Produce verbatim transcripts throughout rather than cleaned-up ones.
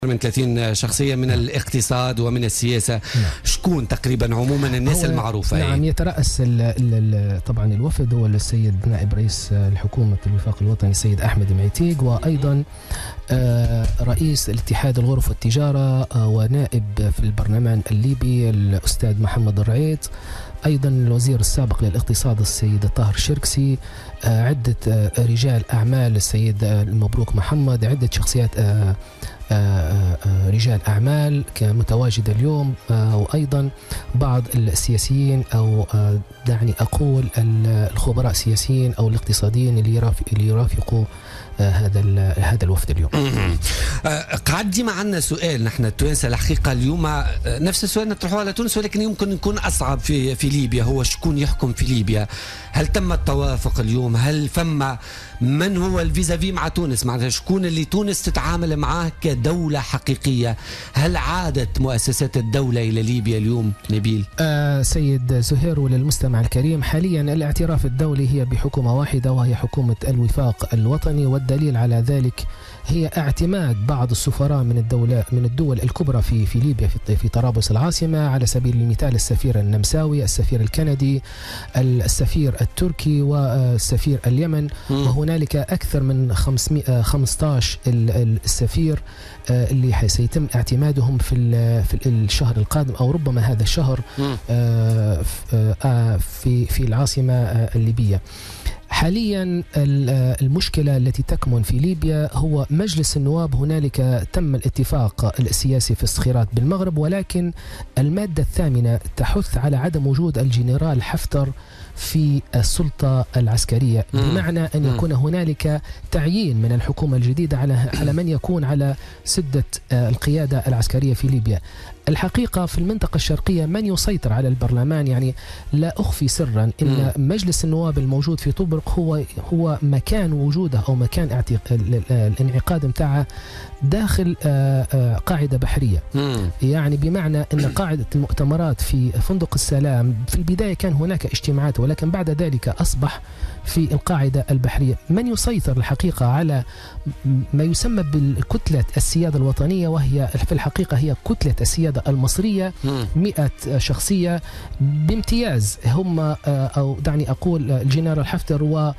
من ثلاثين شخصية من الاقتصاد ومن السياسة. نعم. شكون تقريبا عموما الناس المعروفة؟ نعم، يترأس ال ال طبعا الوفد هو السيد نائب رئيس الحكومة الوفاق الوطني السيد أحمد معيتيق، وأيضا رئيس الاتحاد الغرف والتجارة ونائب في البرلمان الليبي الأستاذ محمد الرعيت، أيضا الوزير السابق للاقتصاد السيد طاهر الشركسي، عدة رجال أعمال السيد المبروك محمد، عدة شخصيات رجال أعمال كمتواجدة اليوم، وأيضا بعض السياسيين أو دعني أقول الخبراء السياسيين أو الاقتصاديين اللي يرافقوا هذا هذا الوفد اليوم. قاعد ديما عندنا سؤال نحن التوانسه الحقيقه اليوم نفس السؤال نطرحه على تونس، ولكن يمكن يكون اصعب في في ليبيا، هو شكون يحكم في ليبيا؟ هل تم التوافق اليوم؟ هل فما من هو الفيزافي مع تونس؟ معناتها شكون اللي تونس تتعامل معاه كدوله حقيقيه؟ هل عادت مؤسسات الدوله الى ليبيا اليوم نبيل؟ آه سيد زهير وللمستمع الكريم، حاليا الاعتراف الدولي هي بحكومه واحده وهي حكومه الوفاق الوطني، والدليل على ذلك هي اعتماد بعض السفراء من الدولة من الدول الكبرى في في ليبيا في في طرابلس العاصمة، على سبيل المثال السفير النمساوي، السفير الكندي، السفير التركي، والسفير اليمن، وهنالك أكثر من خمسمائة وخمسة عشر السفير اللي سيتم اعتمادهم في في الشهر القادم أو ربما هذا الشهر في في العاصمة الليبية. حاليا المشكلة التي تكمن في ليبيا هو مجلس النواب، هنالك تم الاتفاق السياسي في الصخيرات بالمغرب، ولكن المادة الثامنة تحث على عدم وجود الجنرال حفتر في السلطة العسكرية، بمعنى أن يكون هنالك تعيين من الحكومة الجديدة على على من يكون على سدة القيادة العسكرية في ليبيا. الحقيقة في المنطقة الشرقية من يسيطر على البرلمان، يعني لا أخفي سرا أن مجلس النواب الموجود في طبرق هو هو مكان وجوده أو مكان الانعقاد متاعه داخل قاعدة بحرية. يعني بمعنى أن قاعدة المؤتمرات في فندق السلام في البداية كان هناك اجتماعات، ولكن بعد ذلك أصبح في القاعدة البحرية. من يسيطر الحقيقة على ما يسمى بالكتلة السيادة الوطنية، وهي في الحقيقة هي كتلة السيادة المصرية، مئة شخصية بامتياز، هم أو دعني أقول الجنرال حفتر و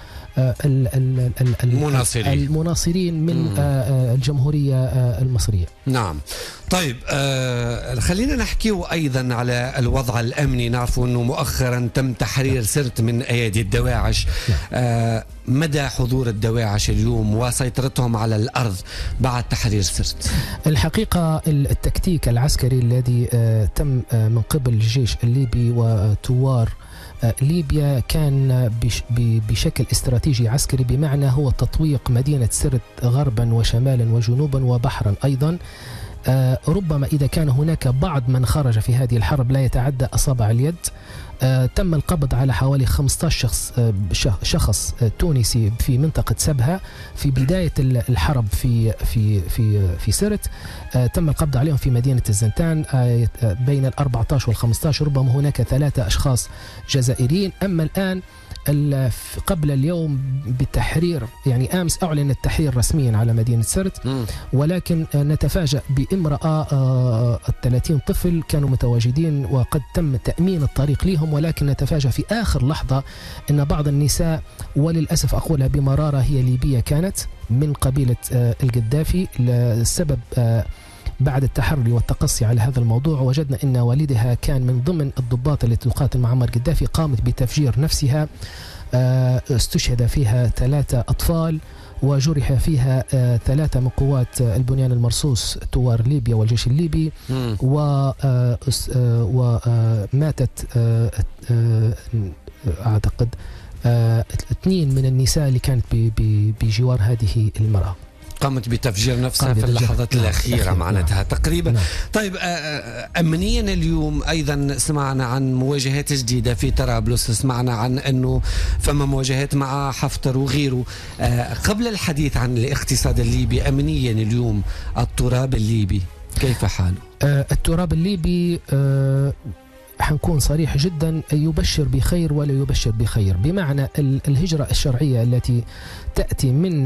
المناصرين من الجمهورية المصرية. نعم. طيب آه خلينا نحكي أيضا على الوضع الأمني. نعرف أنه مؤخرا تم تحرير سرت من أيادي الدواعش. آه مدى حضور الدواعش اليوم وسيطرتهم على الأرض بعد تحرير سرت؟ الحقيقة التكتيك العسكري الذي آه تم آه من قبل الجيش الليبي وثوار ليبيا كان بشكل استراتيجي عسكري، بمعنى هو تطويق مدينة سرت غربا وشمالا وجنوبا وبحرا أيضا. آه ربما إذا كان هناك بعض من خرج في هذه الحرب لا يتعدى أصابع اليد. آه تم القبض على حوالي خمسة عشر شخص آه شخص آه تونسي في منطقة سبها في بداية الحرب في في في في سرت. آه تم القبض عليهم في مدينة الزنتان آه بين ال أربعة عشر وال خمسة عشر، ربما هناك ثلاثة أشخاص جزائريين. أما الآن قبل اليوم بالتحرير، يعني أمس أعلن التحرير رسميا على مدينة سرت، ولكن نتفاجأ بامرأة الثلاثين طفل كانوا متواجدين وقد تم تأمين الطريق لهم، ولكن نتفاجأ في آخر لحظة أن بعض النساء، وللأسف أقولها بمرارة هي ليبية كانت من قبيلة القذافي، السبب بعد التحري والتقصي على هذا الموضوع وجدنا أن والدها كان من ضمن الضباط التي تقاتل مع معمر القذافي، قامت بتفجير نفسها، استشهد فيها ثلاثة أطفال وجرح فيها ثلاثة من قوات البنيان المرصوص ثوار ليبيا والجيش الليبي، وماتت أعتقد اثنين من النساء اللي كانت بجوار هذه المرأة. قامت بتفجير نفسها في اللحظات الأخيرة معناتها تقريبا. نعم. طيب أمنيا اليوم أيضا سمعنا عن مواجهات جديدة في طرابلس، سمعنا عن أنه فما مواجهات مع حفتر وغيره. قبل الحديث عن الاقتصاد الليبي، أمنيا اليوم التراب الليبي كيف حاله؟ التراب الليبي حنكون صريح جدا يبشر بخير ولا يبشر بخير، بمعنى الهجرة الشرعية التي تأتي من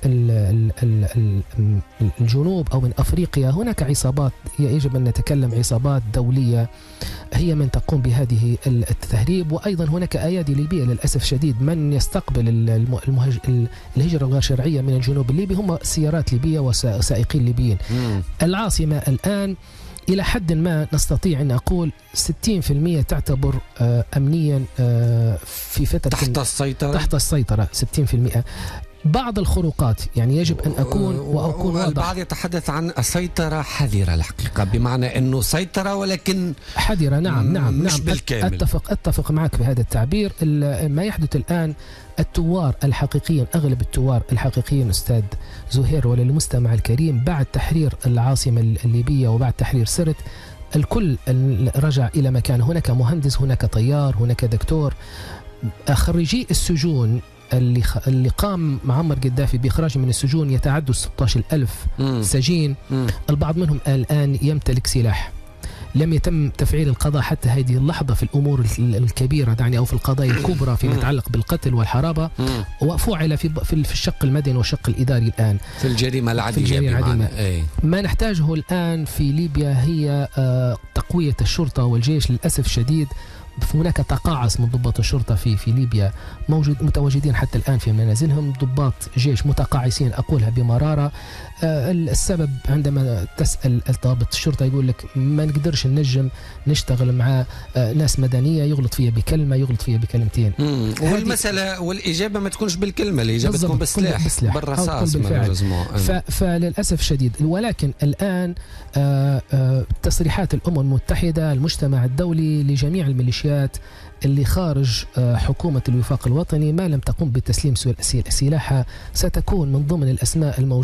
الجنوب أو من أفريقيا، هناك عصابات يجب أن نتكلم عصابات دولية هي من تقوم بهذه التهريب، وأيضا هناك أيادي ليبية للأسف شديد من يستقبل المهج... الهجرة الغير شرعية من الجنوب الليبي هم سيارات ليبية وسائقين ليبيين. العاصمة الآن إلى حد ما نستطيع أن أقول ستين بالمئة تعتبر أمنيا في فترة تحت السيطرة تحت السيطرة ستين بالمئة. بعض الخروقات يعني يجب أن أكون وأكون واضح. البعض يتحدث عن سيطرة حذرة الحقيقة، بمعنى أنه سيطرة ولكن حذرة. نعم نعم مش نعم بالكامل. أتفق أتفق معك بهذا التعبير. ما يحدث الآن التوار الحقيقيين، أغلب التوار الحقيقيين أستاذ زهير وللمستمع الكريم، بعد تحرير العاصمة الليبية وبعد تحرير سرت الكل رجع إلى مكان. هناك مهندس، هناك طيار، هناك دكتور. خريجي السجون اللي خ... اللي قام معمر قدافي بإخراجهم من السجون يتعدوا ستة عشر ألف سجين. مم. البعض منهم الآن يمتلك سلاح. لم يتم تفعيل القضاء حتى هذه اللحظة في الأمور الكبيرة يعني أو في القضايا الكبرى فيما يتعلق بالقتل والحرابة، وفعل في في الشق المدني والشق الإداري الآن في الجريمة العادية. في الجريمة العادية. ما نحتاجه الآن في ليبيا هي تقوية الشرطة والجيش. للأسف الشديد هناك تقاعس من ضباط الشرطة في في ليبيا، موجود متواجدين حتى الآن في منازلهم ضباط جيش متقاعسين، أقولها بمرارة. آه السبب عندما تسأل ضابط الشرطة يقول لك ما نقدرش ننجم نشتغل مع آه ناس مدنية، يغلط فيها بكلمة، يغلط فيها بكلمتين. والمسألة والإجابة ما تكونش بالكلمة، الإجابة تكون بالسلاح بالرصاص. فللأسف الشديد. ولكن الآن آه آه تصريحات الأمم المتحدة، المجتمع الدولي لجميع الميليشيات اللي خارج حكومة الوفاق الوطني ما لم تقوم بتسليم سلاحها ستكون من ضمن الأسماء الموجودة